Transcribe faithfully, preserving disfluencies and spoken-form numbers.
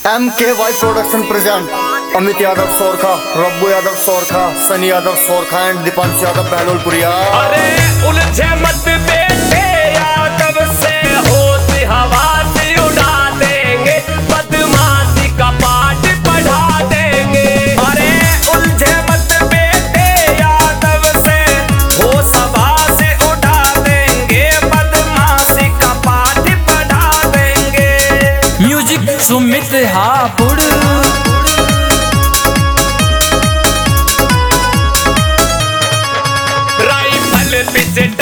M K Y production present Amit Yadav Sorkha, Rabbu Yadav Sorkha, Sunny Yadav Sorkha and Deepansh Yadav Bahlolpuriya. अरे उलझे मत बेटे यादव से होती हवा से उड़ा देंगे, बदमाशी का पाठ पढ़ा देंगे। अरे उलझे मत बेटे यादव से हो सभा से उठा देंगे, बदमाशी का पाठ पढ़ा देंगे। म्यूजिक सुमित हापुड़। राइफल पीछे